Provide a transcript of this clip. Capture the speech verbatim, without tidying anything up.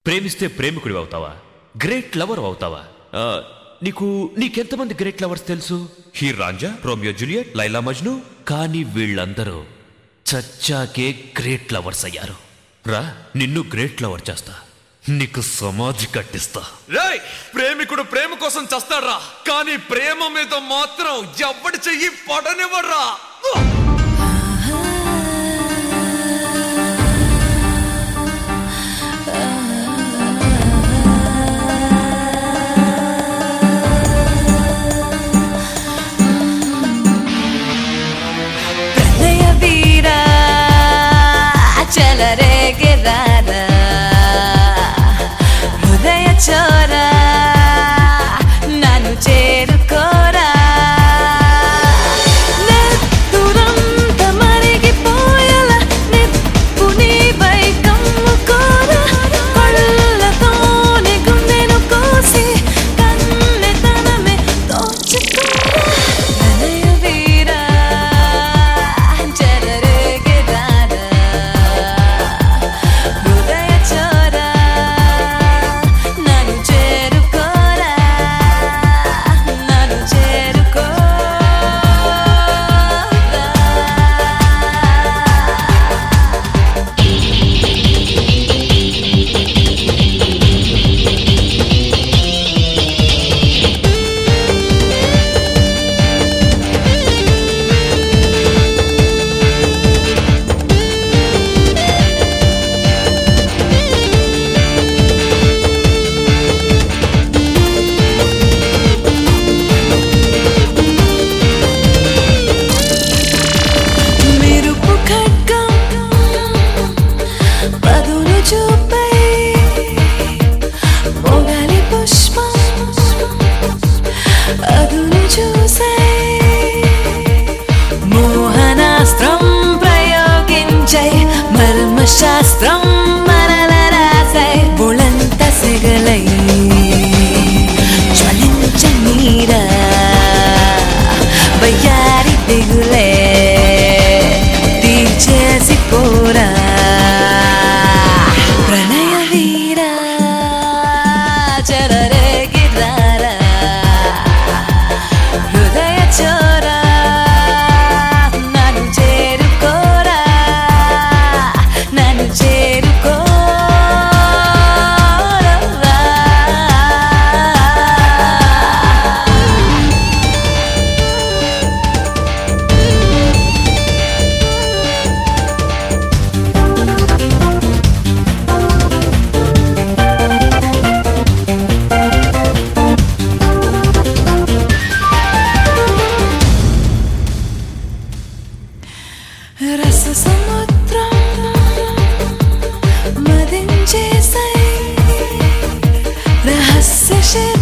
ప్రేమిస్తే ప్రేమికుడివి అవుతావా, great lover అవుతావా? నీకు నీకెంతమంది గ్రేట్ లవర్స్ తెలుసు? Heer Ranjha, Romeo Juliet, Laila Majnu. కానీ వీళ్ళందరూ చచ్చాకే గ్రేట్ లవర్స్ అయ్యారు. రా, నిన్ను గ్రేట్ లవర్ చేస్తా, నీకు సమాధి కట్టిస్తా. రేయ్, ప్రేమికుడు ప్రేమ కోసం చస్తాడ్రా, కానీ ప్రేమ మీద మాత్రం ఎవ్వడి చెయ్యి పడనివ్వడ్రా. శాస్త్రం మనల రాసై బులంత సెగలై జ్వలించనీరా బయ్యారి దిగులే తీర్చేసి పోరా ప్రణయ వీరా చెరరేగిరారా హృదయ చోరా నన్ను చేరుకోరా నన్ను చేరుకోరా. రస సముద్రం మదించేసై రహస్య